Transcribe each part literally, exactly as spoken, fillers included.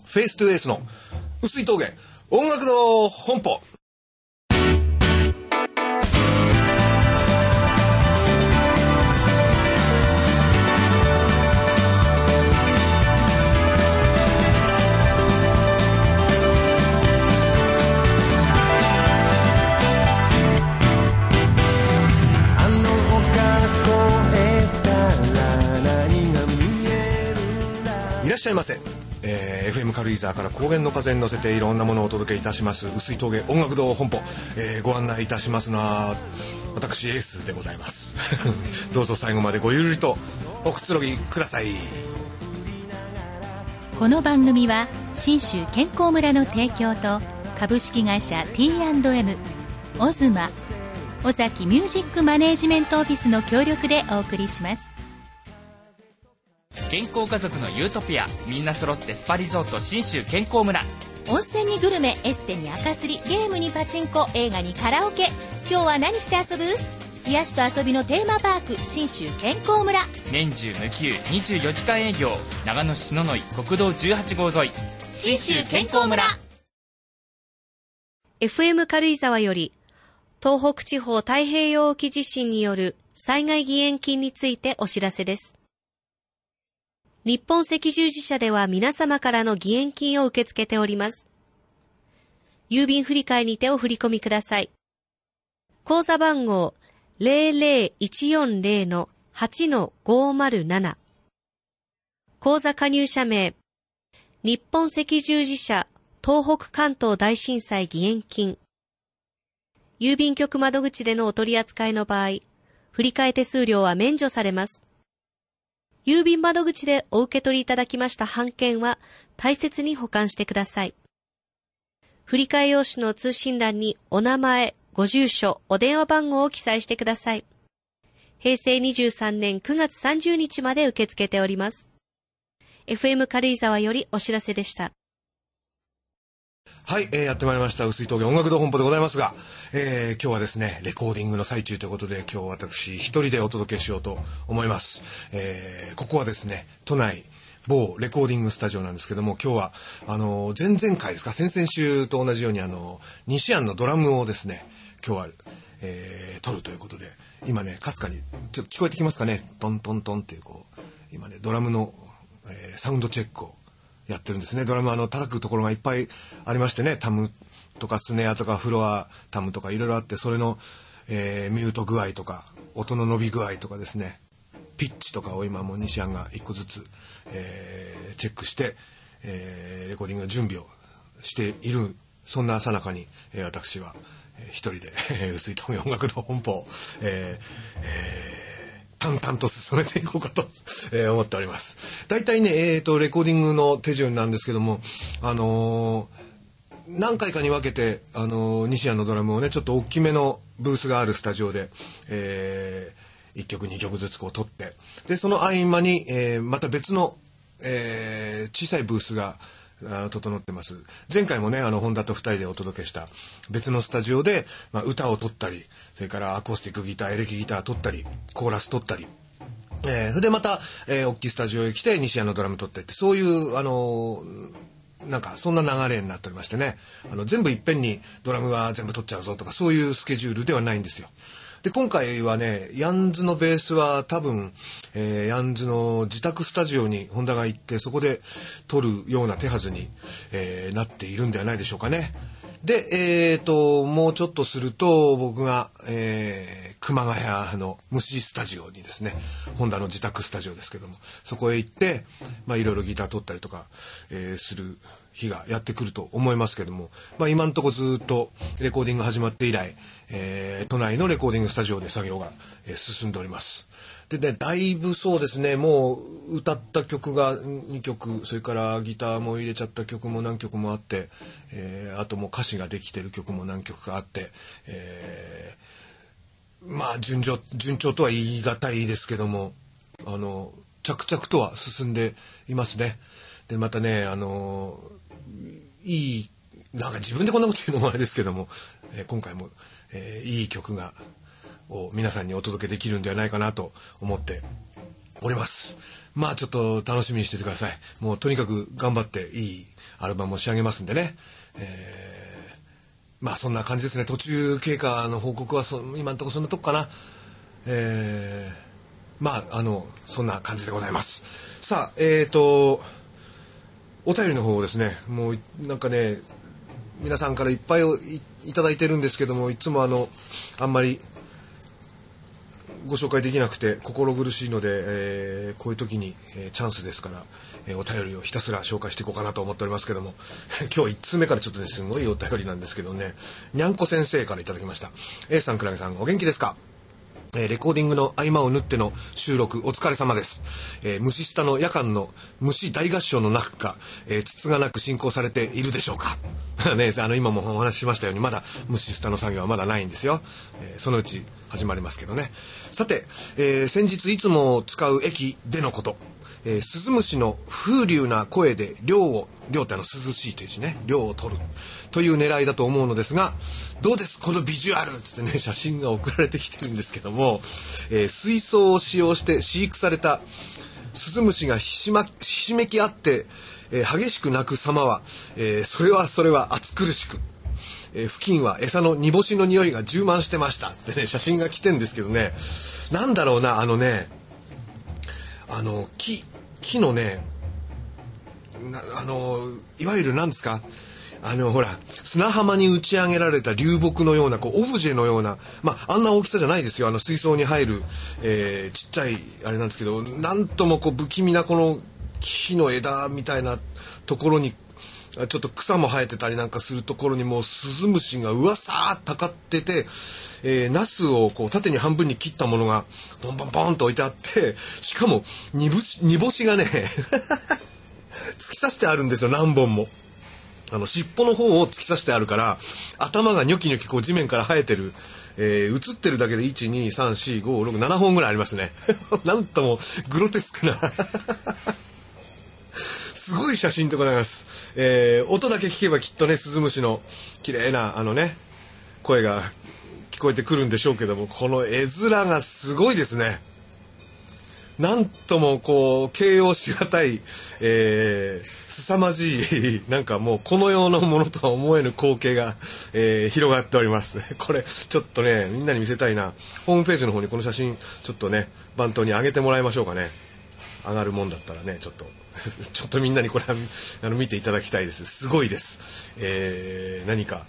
フェイストゥエースの薄い峠音楽の本舗。いらっしゃいませ。えー、エフエム 軽井沢から高原の風に乗せていろんなものをお届けいたします薄い峠音楽堂本舗、えー、ご案内いたしますのは私エースでございますどうぞ最後までごゆるりとおくつろぎください。 この番組は信州健康村の提供と株式会社 ティーアンドエム オズマ尾崎ミュージックマネージメントオフィスの協力でお送りします。 健康家族のユートピア、みんな揃ってスパリゾート信州健康村。 温泉にグルメ、エステに赤すり、ゲームにパチンコ、映画にカラオケ。今日は何して遊ぶ？癒しと遊びのテーマパーク信州健康村。 年中無休にじゅうよじかん営業。長野市篠ノ井国道じゅうはちごう沿い信州健康村。 エフエム 軽井沢より東北地方太平洋沖地震による災害義援金についてお知らせです。日本赤十字社では皆様からの義援金を受け付けております。郵便振替にてお振り込みください。口座番号 ゼロゼロいちよんゼロのはちのごーまるなな。口座加入者名、日本赤十字社東北関東大震災義援金。郵便局窓口でのお取り扱いの場合、振替手数料は免除されます。郵便窓口でお受け取りいただきました半券は大切に保管してください。振替用紙の通信欄にお名前、ご住所、お電話番号を記載してください。へいせいにじゅうさんねんくがつさんじゅうにちまで受け付けております。エフエム 軽井沢よりお知らせでした。 はい、えー、やってまいりました薄い峠音楽堂本舗でございますが、えー、今日はですねレコーディングの最中ということで今日私一人でお届けしようと思います。えー、ここはですね都内某レコーディングスタジオなんですけども、今日はあの前々回ですか先々週と同じようにあの西安のドラムをですね今日は、えー、撮るということで、今ねかすかにちょっと聞こえてきますかね、トントントンっていうこう今ねドラムの、えー、サウンドチェックをやってるんですね。ドラムあの叩くところがいっぱいありましてね、タムとかスネアとかフロアタムとかいろいろあって、それの、えー、ミュート具合とか音の伸び具合とかですね、ピッチとかを今もう西安が一個ずつ、えー、チェックして、えー、レコーディングの準備をしている、そんな最中に、えー、私は、えー、一人で薄い峠音楽堂本舗、えーえー淡々と進めていこうかと、えー、思っております。大体ね、えーと、レコーディングの手順なんですけども、あのー、何回かに分けて、あのー、西安のドラムをね、ちょっと大きめのブースがあるスタジオで、えー、いっきょくにきょくずつこう撮って、で、その合間に、えー、また別の、えー、小さいブースが、あの整ってます。前回もねあの本田とふたりでお届けした別のスタジオで、まあ、歌を撮ったり、それからアコースティックギターエレキギター撮ったりコーラス撮ったり、えー、それでまた、えー、大きいスタジオへ来て西安のドラム撮ってって、そういうあのー、なんかそんな流れになっておりましてね、あの全部いっぺんにドラムは全部撮っちゃうぞとかそういうスケジュールではないんですよ。で今回はねヤンズのベースは多分、えー、ヤンズの自宅スタジオにホンダが行ってそこで撮るような手はずに、えー、なっているんではないでしょうかね。で、えーともうちょっとすると僕が、えー、熊谷の虫スタジオにですね、ホンダの自宅スタジオですけども、そこへ行ってまあいろいろギター撮ったりとか、えー、する日がやってくると思いますけども、まあ、今のところずっとレコーディング始まって以来、えー、都内のレコーディングスタジオで作業が、えー、進んでおります。でね、だいぶそうですね、もう歌った曲がにきょく、それからギターも入れちゃった曲も何曲もあって、えー、あともう歌詞ができてる曲も何曲かあって、えー、まあ順調、順調とは言い難いですけども、あの着々とは進んでいますね。でまたね、あのいいなんか自分でこんなこと言うのもあれですけども、えー、今回も、えー、いい曲がを皆さんにお届けできるんではないかなと思っております。 まあちょっと楽しみにしててください。もうとにかく頑張っていいアルバムを仕上げますんでね、えー、まあそんな感じですね。途中経過の報告はそ今のところそんなとこかな。えー、まああのそんな感じでございます。さあえーとお便りの方をですね、もうなんかね皆さんからいっぱい い, いただいてるんですけども、いつもあのあんまりご紹介できなくて心苦しいので、えー、こういう時に、えー、チャンスですから、えー、お便りをひたすら紹介していこうかなと思っておりますけども今日いちつめからちょっとねすごいお便りなんですけどね、にゃんこ先生からいただきました。 A さん、クラゲさん、お元気ですか？えー、レコーディングの合間を縫っての収録お疲れ様です。えー、虫下の夜間の虫大合唱の中、えー、つつがなく進行されているでしょうかね、あの今もお話ししましたようにまだ虫下の作業はまだないんですよ。えー、そのうち始まりますけどね。さて、えー、先日いつも使う駅でのこと、えー、スズムシの風流な声で涼を、涼ってあの涼しいという字ね、涼を取るという狙いだと思うのですが、どうですこのビジュアルつってね写真が送られてきてるんですけども、えー、水槽を使用して飼育されたスズムシがひしま、ひしめき合って、えー、激しく鳴く様は、えー、それはそれは暑苦しく、えー、付近は餌の煮干しの匂いが充満してましたつってね写真が来てんですけどね、なんだろうな、あのねあの 木, 木のねなあのいわゆる何ですか、あのほら砂浜に打ち上げられた流木のようなこうオブジェのような、まああんな大きさじゃないですよ。あの水槽に入る、えー、ちっちゃいあれなんですけど、なんともこう不気味なこの木の枝みたいなところにちょっと草も生えてたりなんかするところにもうスズムシがうわさーっとたかってて、えー、ナスをこう縦に半分に切ったものがポンポンポンと置いてあって、しかも煮干し、煮干しがね突き刺してあるんですよ、何本も。あの尻尾の方を突き刺してあるから頭がニョキニョキこう地面から生えてる、えー、映ってるだけで いちにさんしごろくななほんぐらいありますねなんともグロテスクなすごい写真でございます。えー、音だけ聞けばきっとねスズムシの綺麗なあのね声が聞こえてくるんでしょうけども、この絵面がすごいですね。なんともこう形容しがたい、えー、凄まじいなんかもうこの世のものとは思えぬ光景が、えー、広がっておりますこれちょっとねみんなに見せたいな。ホームページの方にこの写真ちょっとね番頭に上げてもらいましょうかね。上がるもんだったらねちょっとちょっとみんなにこれはあの見ていただきたいです。すごいです。えー、何か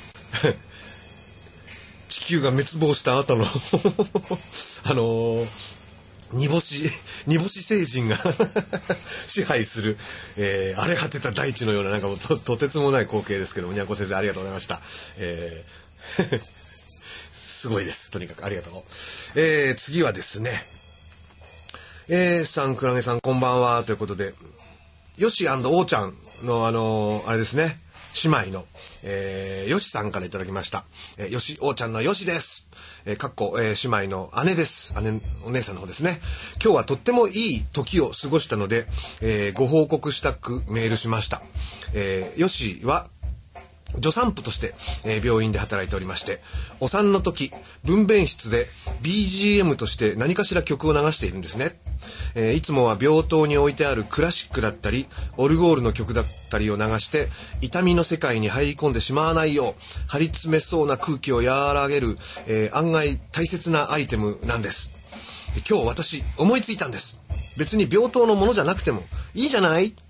地球が滅亡した後のあのー煮干し煮干し星人が支配する、えー、荒れ果てた大地のようななんかもう と, とてつもない光景ですけども、にゃんこ先生ありがとうございました。えー、すごいです。とにかくありがとう。えー、次はですね、A さん、クラゲさんこんばんはということで、よし&おーちゃんのあのー、あれですね、姉妹の、えー、よしさんからいただきました。えー、よしおーちゃんのよしです。えー、かっこ、えー、姉妹の姉です。姉、お姉さんの方ですね。今日はとってもいい時を過ごしたので、えー、ご報告したくメールしました。えー、よしは助産婦として、えー、病院で働いておりまして、お産の時分娩室で ビージーエム として何かしら曲を流しているんですね。えー、いつもは病棟に置いてあるクラシックだったりオルゴールの曲だったりを流して痛みの世界に入り込んでしまわないよう張り詰めそうな空気を和らげる、えー、案外大切なアイテムなんです。今日私思いついたんです。別に病棟のものじゃなくてもいいじゃないって、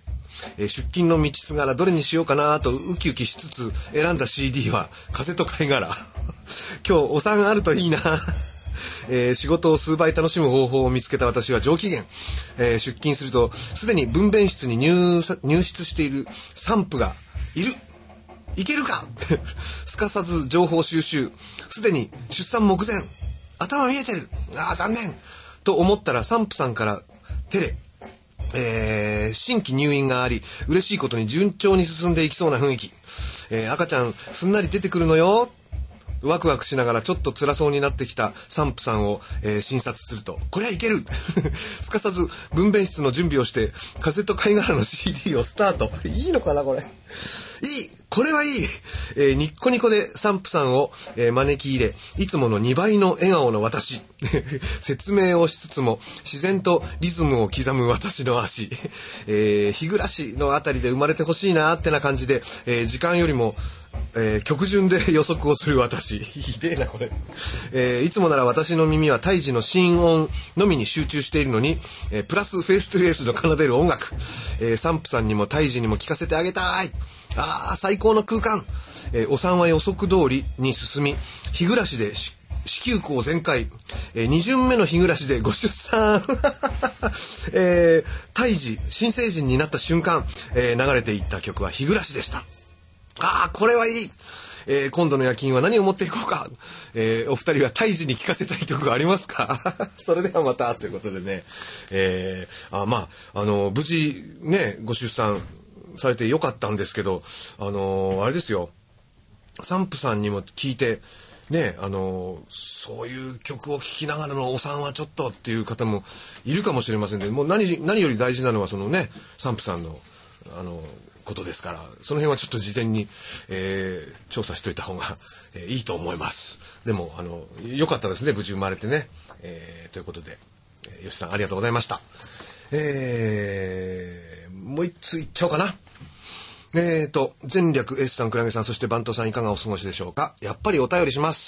えー、出勤の道すがらどれにしようかなとウキウキしつつ選んだ シーディー は風と貝殻今日お産あるといいなえー、仕事を数倍楽しむ方法を見つけた私は上機嫌、えー、出勤するとすでに分娩室に 入, 入室している産婦がいる。いけるかすかさず情報収集。すでに出産目前。頭見えてる。ああ残念と思ったら産婦さんからテレ、えー、新規入院があり嬉しいことに順調に進んでいきそうな雰囲気、えー、赤ちゃんすんなり出てくるのよ。ワクワクしながらちょっと辛そうになってきた産婦さんを、えー、診察するとこれはいけるすかさず分娩室の準備をして風と貝殻の シーディー をスタート。いいのかなこれ。いいこれはいい、えー、ニッコニコでサンプさんを、えー、招き入れ、いつものにばいの笑顔の私説明をしつつも自然とリズムを刻む私の足、えー、日暮のあたりで生まれてほしいなってな感じで、えー、時間よりもえー、曲順で予測をする私ひでえなこれ、えー、いつもなら私の耳は胎児の心音のみに集中しているのに、えー、プラスフェイストゥフェイスの奏でる音楽、えー、サンプさんにも胎児にも聴かせてあげたい。あー最高の空間、えー、お産は予測通りに進み、日暮で子宮口全開、えー、に巡目の日暮でご出産えー、胎児新成人になった瞬間、えー、流れていった曲は日暮でした。ああこれはいい、えー、今度の夜勤は何を持っていこうか、えー、お二人は胎児に聴かせたい曲がありますかそれではまたということでね、えー、あまああの無事ねご出産されてよかったんですけど、あのー、あれですよ、サンプさんにも聞いてね、あのー、そういう曲を聴きながらのお産はちょっとっていう方もいるかもしれませんので、もう 何, 何より大事なのはそのねサンプさんのあのーことですから、その辺はちょっと事前に、えー、調査しといた方が、えー、いいと思います。でもあの良かったですね、無事生まれてね、えー、ということで、えー、吉さんありがとうございました。えー、もう一ついっちゃおうかな。えーと前略 S さん、クラゲさん、そしてバントさん、いかがお過ごしでしょうか。やっぱりお便りします。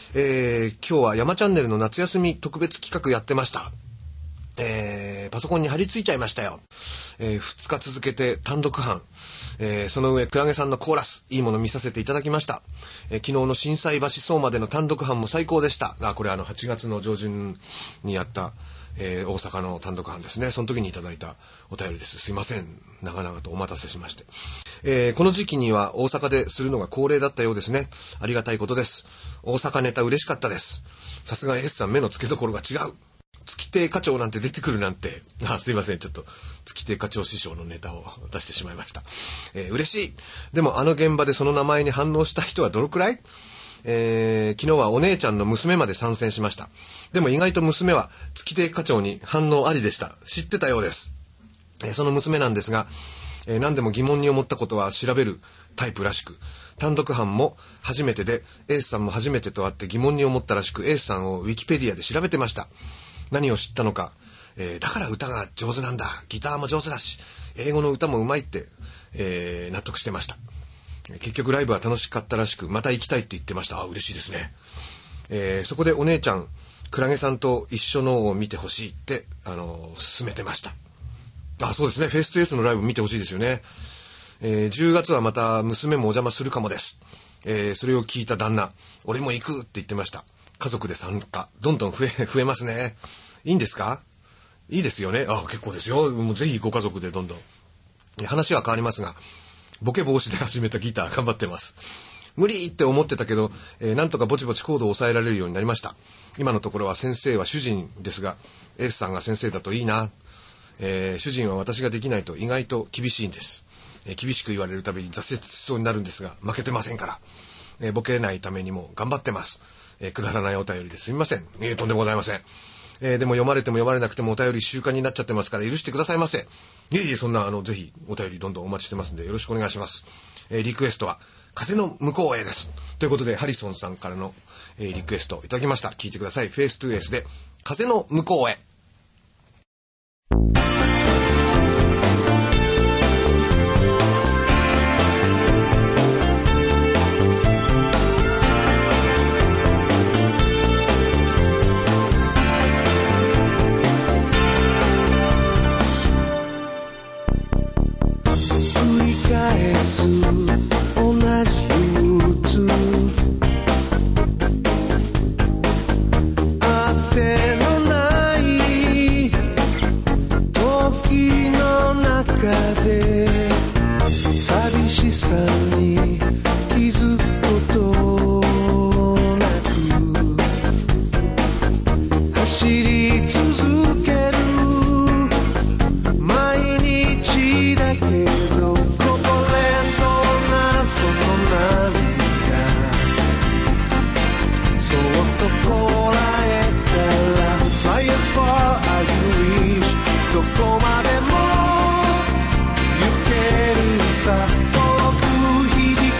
えー、今日は山チャンネルの夏休み特別企画やってました。えー、パソコンに貼り付いちゃいましたよ。えー、ふつか続けて単独班、えー、その上クラゲさんのコーラスいいもの見させていただきました。えー、昨日の心斎橋走までの単独班も最高でした。あこれあのはちがつの上旬にやった、えー、大阪の単独班ですね。その時にいただいたお便りです。すいません長々とお待たせしまして、えー、この時期には大阪でするのが恒例だったようですね。ありがたいことです。大阪ネタ嬉しかったです。さすが S さん目の付けどころが違う。月亭課長なんて出てくるなんて、あすいませんちょっと月亭課長師匠のネタを出してしまいました。えー、嬉しい。でもあの現場でその名前に反応した人はどのくらい？えー、昨日はお姉ちゃんの娘まで参戦しました。でも意外と娘は月亭課長に反応ありでした。知ってたようです。えー、その娘なんですが、えー、何でも疑問に思ったことは調べるタイプらしく、単独班も初めてでエースさんも初めてとあって疑問に思ったらしく、エースさんをウィキペディアで調べてました。何を知ったのか、えー、だから歌が上手なんだ、ギターも上手だし英語の歌もうまいって、えー、納得してました。結局ライブは楽しかったらしく、また行きたいって言ってました。あ嬉しいですね。えー、そこでお姉ちゃんクラゲさんと一緒のを見てほしいって、あのー、勧めてました。あそうですね、フェイストゥエースのライブ見てほしいですよね。えー、じゅうがつはまた娘もお邪魔するかもです。えー、それを聞いた旦那、俺も行くって言ってました。家族で参加どんどん増え増えますね。いいんですか？いいですよね。あ結構ですよ。もうぜひご家族でどんどん。話は変わりますが、ボケ防止で始めたギター頑張ってます。無理って思ってたけど、えー、なんとかぼちぼちコードを抑えられるようになりました。今のところは先生は主人ですが、エースさんが先生だといいな。えー、主人は私ができないと意外と厳しいんです。えー、厳しく言われるたびに挫折しそうになるんですが、負けてませんから。えー、ボケないためにも頑張ってます。えー、くだらないお便りですみません。えー、とんでもございません。えー、でも読まれても読まれなくてもお便り習慣になっちゃってますから許してくださいませ。いえいえ、そんなあのぜひお便りどんどんお待ちしてますんでよろしくお願いします。えー、リクエストは風の向こうへです。ということでハリソンさんからの、えー、リクエストいただきました。聞いてください。フェイストゥエースで風の向こうへ。 遠く響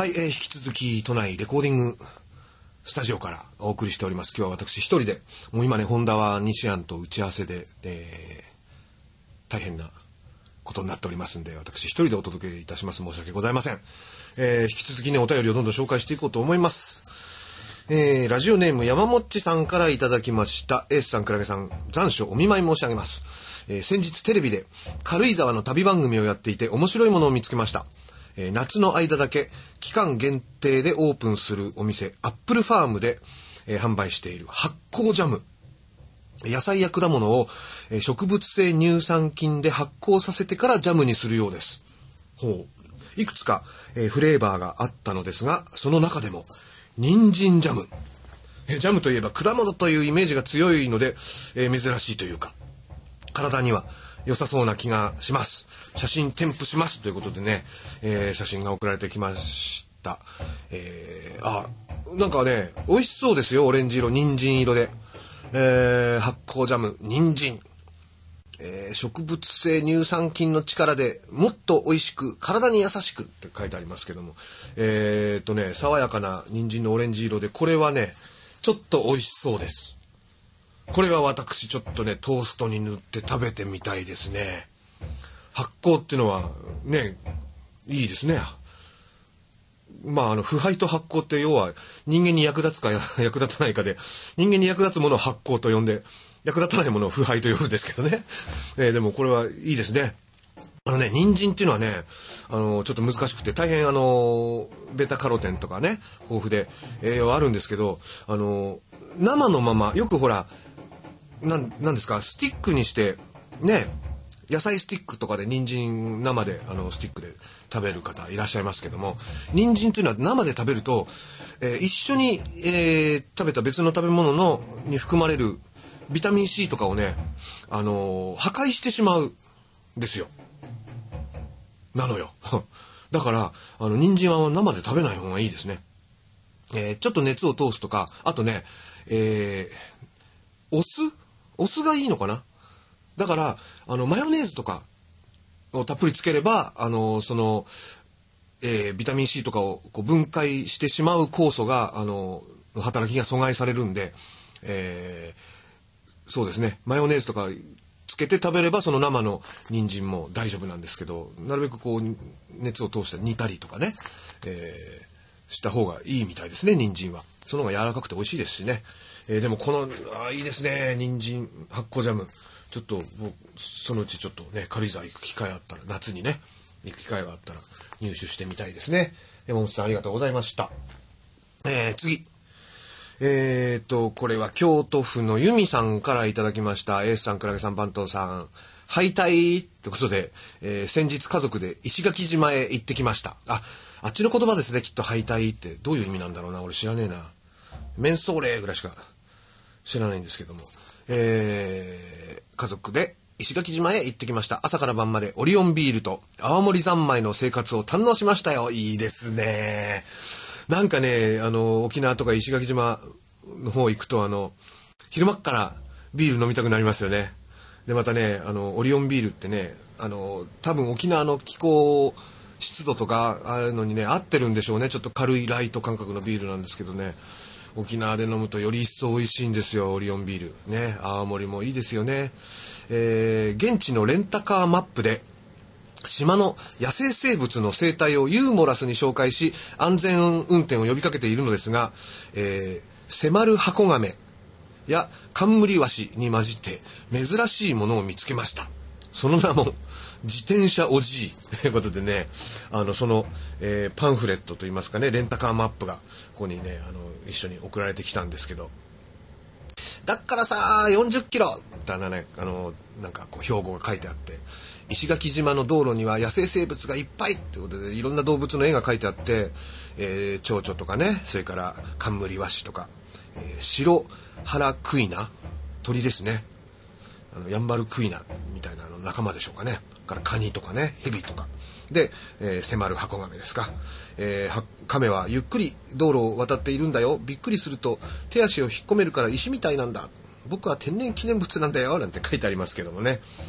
はい、えー、引き続き都内レコーディングスタジオからお送りしております。今日は私一人で、もう今ね、ホンダは西安と打ち合わせで、えー、大変なことになっておりますんで、私一人でお届けいたします。申し訳ございません。えー、引き続きね、お便りをどんどん紹介していこうと思います。えー、ラジオネーム山もっちさんからいただきました。エースさん、クラゲさん、残暑お見舞い申し上げます。えー、先日テレビで軽井沢の旅番組をやっていて面白いものを見つけました。えー、夏の間だけ期間限定でオープンするお店アップルファームで、えー、販売している発酵ジャム、野菜や果物を、えー、植物性乳酸菌で発酵させてからジャムにするようです。ほう、いくつか、えー、フレーバーがあったのですが、その中でも人参ジャム、えー、ジャムといえば果物というイメージが強いので、えー、珍しいというか体には良さそうな気がします。写真添付しますということでね、えー、写真が送られてきました。えー、あ、なんかね、美味しそうですよ。オレンジ色、人参色で、えー、発酵ジャム、人参、えー、植物性乳酸菌の力でもっと美味しく、体に優しくって書いてありますけども、えーっとね、爽やかな人参のオレンジ色で、これはね、ちょっと美味しそうです。これは私ちょっとね、トーストに塗って食べてみたいですね。発酵っていうのはね、いいですね。まあ、あの腐敗と発酵って要は人間に役立つか役立たないかで、人間に役立つものを発酵と呼んで、役立たないものを腐敗と呼ぶんですけどね。えー、でもこれはいいですね。あのね、人参っていうのはね、あのちょっと難しくて大変あのベータカロテンとかね、豊富で栄養あるんですけど、あの生のままよくほらなん、なんですか、スティックにしてね、野菜スティックとかで人参生であのスティックで食べる方いらっしゃいますけども、人参というのは生で食べると、えー、一緒に、えー、食べた別の食べ物のに含まれるビタミン C とかをね、あのー、破壊してしまうんですよ。なのよ。だからあの人参は生で食べない方がいいですね。えー、ちょっと熱を通すとか、あとね、えー、お酢お酢がいいのかな。だからあのマヨネーズとかをたっぷりつければ、あのその、えー、ビタミン C とかをこう分解してしまう酵素があの働きが阻害されるんで、えー、そうですね、マヨネーズとかつけて食べればその生の人参も大丈夫なんですけど、なるべくこう熱を通して煮たりとかね、えー、した方がいいみたいですね。人参はその方が柔らかくて美味しいですしね。えー、でもこのあいいですね、人参発酵ジャム。ちょっとそのうちちょっとね、軽井沢行く機会あったら、夏にね行く機会があったら入手してみたいですね。山本さんありがとうございました。えー、次、えーとこれは京都府の由美さんからいただきました。エースさん、クラゲさん、番頭さん、敗退ってことで、えー、先日家族で石垣島へ行ってきました。あ、あっちの言葉ですね、きっと敗退ってどういう意味なんだろうな。俺知らねえな。メンソーレぐらいしか知らないんですけども、えー、家族で石垣島へ行ってきました。朝から晩までオリオンビールと青森三昧の生活を堪能しましたよ。いいですね。なんかね、あの沖縄とか石垣島の方行くと、あの昼間っからビール飲みたくなりますよね。でまたね、あのオリオンビールってね、あの多分沖縄の気候湿度とかああいうのにね合ってるんでしょうね。ちょっと軽いライト感覚のビールなんですけどね、沖縄で飲むとより一層美味しいんですよ、オリオンビールね。青森もいいですよね。えー、現地のレンタカーマップで島の野生生物の生態をユーモラスに紹介し、安全運転を呼びかけているのですが、えー、セマルハコガメやカンムリワシに混じって珍しいものを見つけました。その名も自転車おじいということでね、あのその、えー、パンフレットといいますかね、レンタカーマップがここにね、あの一緒に送られてきたんですけど、だからさよんじゅっキロみたいなね、あのなんかこう標語が書いてあって、石垣島の道路には野生生物がいっぱいってことで、いろんな動物の絵が書いてあって、えー、蝶々とかね、それからカンムリワシとか、えー、白腹クイナ、鳥ですね、あのヤンバルクイナみたいなの仲間でしょうかね。からカニとかね、ヘビとかで、えー、迫るハコガメですか、えー、カメはゆっくり道路を渡っているんだよ、びっくりすると手足を引っ込めるから石みたいなんだ、僕は天然記念物なんだよなんて書いてありますけどもね、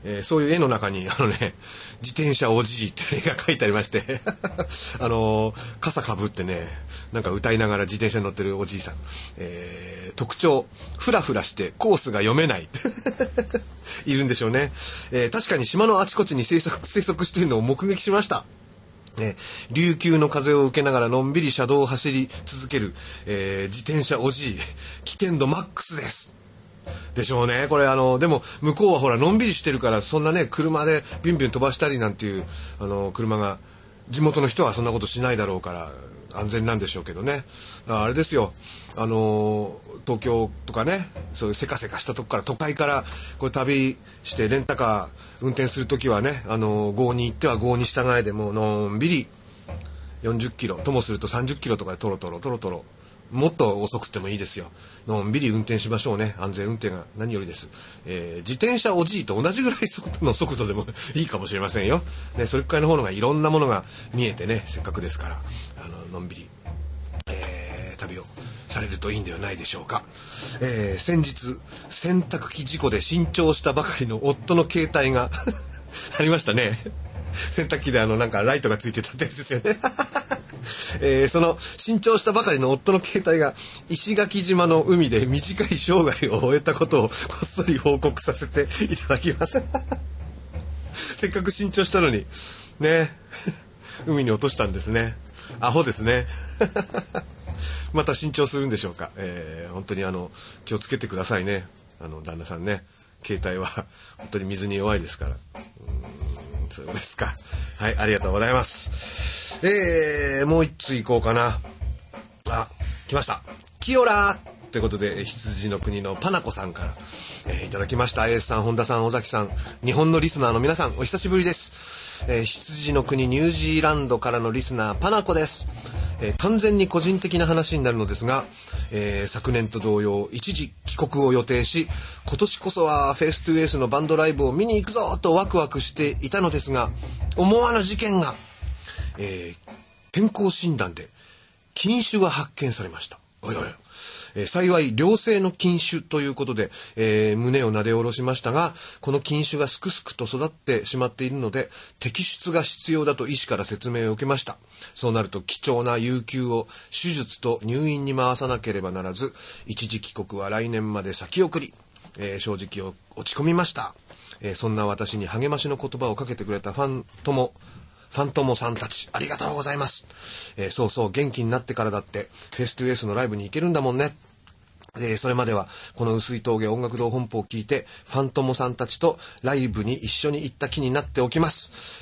えー、そういう絵の中にあのね自転車おじいって絵が描いてありましてあのー、傘かぶってねなんか歌いながら自転車に乗ってるおじいさん、えー、特徴フラフラしてコースが読めないいるんでしょうね、えー、確かに島のあちこちに生息、生息しているのを目撃しました。ね、琉球の風を受けながらのんびり車道を走り続ける、えー、自転車おじい危険度マックスですでしょうね。これあのでも向こうはほらのんびりしてるからそんなね車でビュンビュン飛ばしたりなんていうあの車が地元の人はそんなことしないだろうから安全なんでしょうけどね。あれですよあの東京とかねそういうせかせかしたとこから都会からこれ旅してレンタカー運転するときはねあの郷に行っては郷に従えでもうのんびりよんじゅっキロともするとさんじゅっキロとかでトロトロトロトロもっと遅くてもいいですよ。のんびり運転しましょうね。安全運転が何よりです、えー、自転車おじいと同じぐらいの速度でもいいかもしれませんよ、ね、それくらいの方のがいろんなものが見えてねせっかくですからあののんびり、えー、旅をされるといいんではないでしょうか、えー、先日洗濯機事故で新調したばかりの夫の携帯がありましたね。洗濯機であのなんかライトがついてたってやつですよねえー、その新調したばかりの夫の携帯が石垣島の海で短い生涯を終えたことをこっそり報告させていただきますせっかく新調したのにね海に落としたんですね。アホですねまた新調するんでしょうか、えー、本当にあの気をつけてくださいね。あの旦那さんね携帯は本当に水に弱いですから。うーんそうですか。はいありがとうございます。えー、もう一ついこうかな。あ、来ました。キヨラーということで羊の国のパナコさんから、えー、いただきました。エースさん、本田さん、尾崎さん、日本のリスナーの皆さんお久しぶりです。えー、羊の国ニュージーランドからのリスナーパナコです。えー、完全に個人的な話になるのですが、えー、昨年と同様一時帰国を予定し今年こそはフェイストゥエースのバンドライブを見に行くぞとワクワクしていたのですが思わぬ事件がえー、健康診断で筋腫が発見されました。おいおい、えー、幸い良性の筋腫ということで、えー、胸をなで下ろしましたがこの筋腫がすくすくと育ってしまっているので摘出が必要だと医師から説明を受けました。そうなると貴重な有給を手術と入院に回さなければならず一時帰国は来年まで先送り、えー、正直落ち込みました、えー、そんな私に励ましの言葉をかけてくれたファンともファントモさんたちありがとうございます、えー、そうそう元気になってからだってフェストゥエースのライブに行けるんだもんね。えー、それまではこの薄い峠音楽堂本舗を聞いてファントモさんたちとライブに一緒に行った気になっておきます、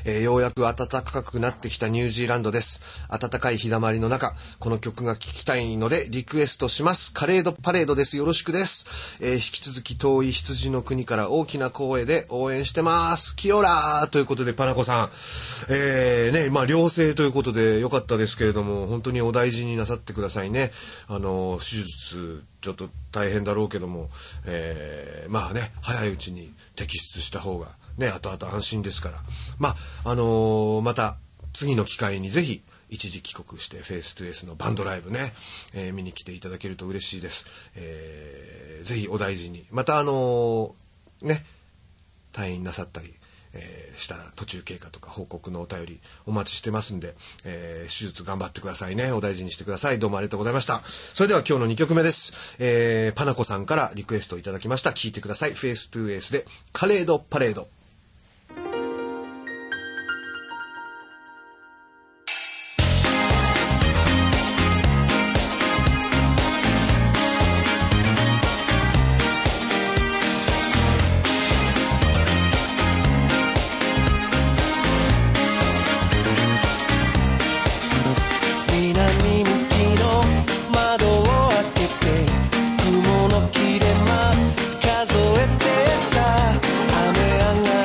えー、ようやく暖かくなってきたニュージーランドです。暖かい日だまりの中この曲が聴きたいのでリクエストします。カレードパレードです。よろしくです、えー、引き続き遠い羊の国から大きな声で応援してます。キヨラーということでパナコさん、えー、ねまあ良性ということでよかったですけれども本当にお大事になさってくださいね。あの手術ちょっと大変だろうけども、えー、まあね早いうちに摘出した方がね後々安心ですからまああのー、また次の機会にぜひ一時帰国してフェイストゥエースのバンドライブね、えー、見に来ていただけると嬉しいです、えー、ぜひお大事にまたあのー、ね退院なさったりえー、したら途中経過とか報告のお便りお待ちしてますんで、えー、手術頑張ってくださいね。お大事にしてください。どうもありがとうございました。それでは今日のにきょくめです、えー、パナコさんからリクエストいただきました。聴いてください。フェイストゥエースでカレードパレード。 数えてた雨上がり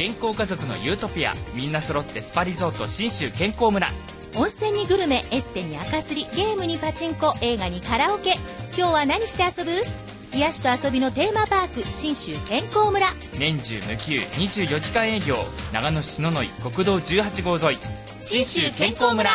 健康家族のユートピア、みんな揃ってスパリゾート信州健康村。 温泉にグルメ、エステに赤すり、ゲームにパチンコ、映画にカラオケ。今日は何して遊ぶ？癒しと遊びのテーマパーク、信州健康村。 年中無休にじゅうよじかん営業、長野市篠ノ井国道じゅうはち号沿い、信州健康村。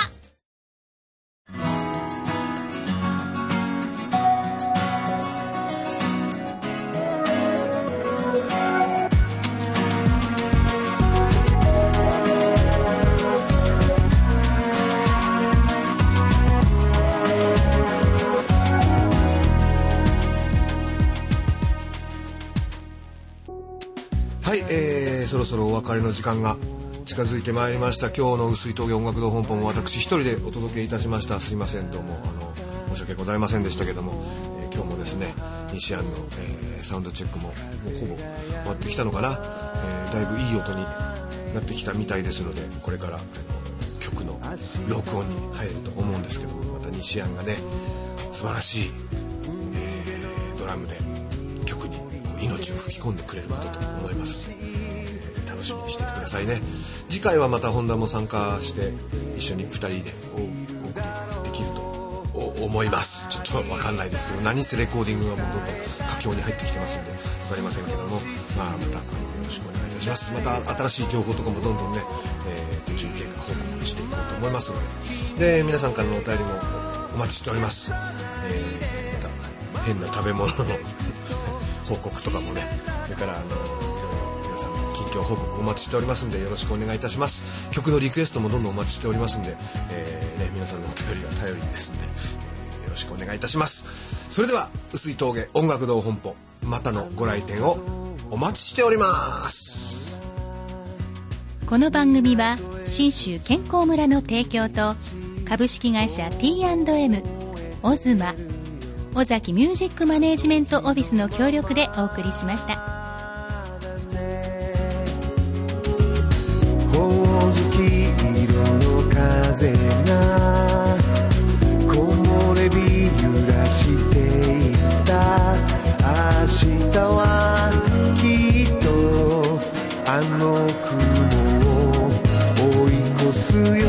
はい、えー、そろそろお別れの時間が近づいてまいりました。今日の碓井峠音楽堂本舗も私一人でお届けいたしました。すいません、どうもあの申し訳ございませんでしたけども、えー、今日もですね西安の、えー、サウンドチェックももうほぼ終わってきたのかな、えー、だいぶいい音になってきたみたいですので、これからあの曲の録音に入ると思うんですけども、また西安がね素晴らしい、えー、ドラムで曲に命を吹き込んでくれることと思いますので、えー、楽しみにしていてくださいね。次回はまた本田も参加して一緒にふたりでお送りできると思います。ちょっと分かんないですけど、何せレコーディングがもうどんどん佳境に入ってきてますんで分かりませんけども、まあ、またあのよろしくお願いいたします。また新しい情報とかもどんどんね、えー、途中経過報告していこうと思いますので、で皆さんからのお便りもお待ちしております。えー、また変な食べ物の報告とかもね、それからあのいろいろ皆さんの近況報告お待ちしておりますんで、よろしくお願いいたします。曲のリクエストもどんどんお待ちしておりますんで、えーね、皆さんのお便りが頼りですんで、えー、よろしくお願いいたします。それでは碓井峠音楽堂本舗、またのご来店をお待ちしております。 この番組は信州健康村の提供と株式会社 ティーアンドエム、 オズマ、尾崎ミュージックマネージメントオフィスの協力でお送りしました。 ほおずき色の風が木漏れ日揺らしていた。明日はきっとあの雲を追い越すよ